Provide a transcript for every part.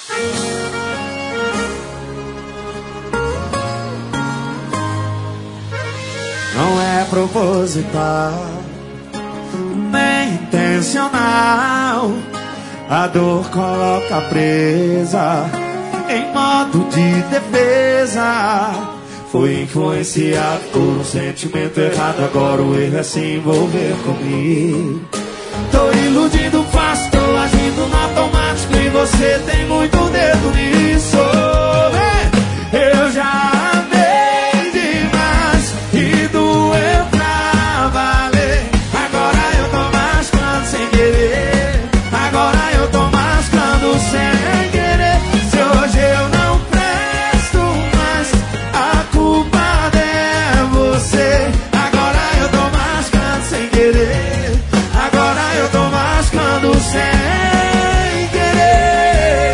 Não é proposital, nem intencional. A dor coloca presa em modo de defesa. Foi influenciado por um sentimento errado. Agora o erro é se envolver comigo. Tô iludindo fácil, tô agindo no automático. E você tem muito dedo nisso. Eu já amei demais e doeu pra valer. Agora eu tô mascando sem querer. Agora eu tô mascando sem querer. Se hoje eu não presto mais, a culpada é você. Agora eu tô mascando sem querer. Agora eu tô mascando sem querer.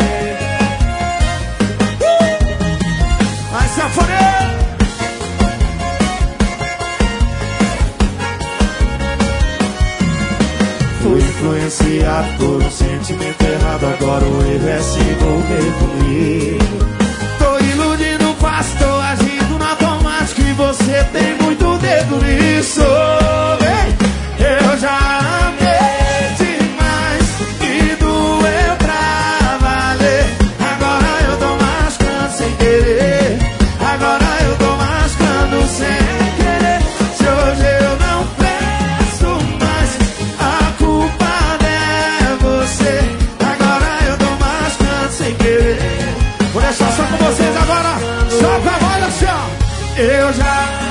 Vai, sanfoneiro! Fui influenciado por um sentimento errado. Agora o erro é se envolver comigo. Tô iludindo fácil, tô agindo no automático. E você tem muito dedo nisso. Eu já amei demais e doeu pra valer. Agora eu tô mascando sem querer. Agora eu tô mascando sem querer. Se hoje eu não peço mais, a culpada é você. Agora eu tô mascando sem querer. Vou deixar só com vocês agora. Só com a voz assim, ó. Eu já